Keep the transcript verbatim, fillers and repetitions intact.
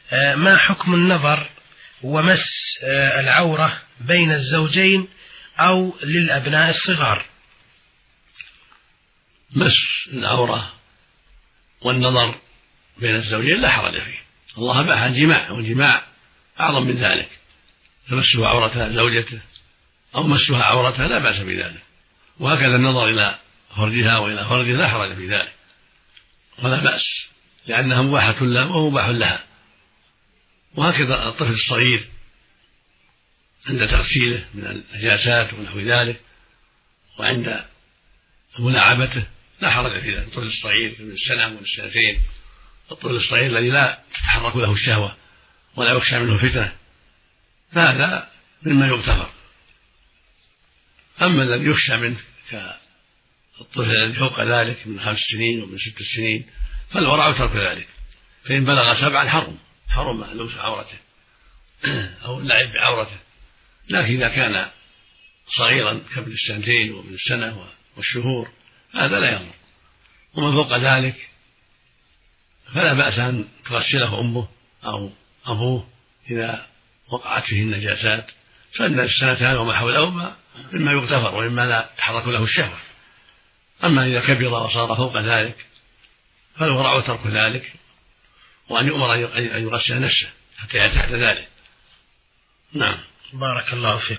ما حكم النظر ومس العورة بين الزوجين أو للأبناء الصغار؟ مس العورة والنظر بين الزوجين لا حرج فيه، الله أباح الجماع، والجماع أعظم من ذلك، تمسه عورتها زوجته أو مسها عورتها لا بأس بذلك، وهكذا النظر إلى فرجها وإلى فرجه لا حرج في ذلك ولا بأس، لأنها مباحة له وهو مباح لها. وهكذا الطفل الصغير عند تغسيله من النجاسات ونحو ذلك وعند ملاعبته لا حرج في ذلك. الطفل الصغير من السنة ومن السنتين، الطفل الصغير الذي لا تتحرك له الشهوة ولا يخشى منه فتنة، فهذا مما يغتفر. أما الذي يخشى منه كالطفل الذي فوق ذلك من خمس سنين ومن ست سنين فالورع ترك ذلك، فإن بلغ سبعا حرم حرم لمس عورته أو اللعب بعورته، لكن إذا كان صغيرا كابن السنتين وابن السنة والشهور هذا لا يضر. ومن فوق ذلك فلا بأس أن تغسله أمه أو أبوه إذا وقعت فيه النجاسات، فإن السنتان وما حولهما مما يغتفر ومما لا تحرك له الشهوة. أما إذا كبر وصار فوق ذلك فالورع ترك ذلك، وأن يؤمر أن يغسل نفسه حتى يتحت ذلك. نعم. بارك الله فيك.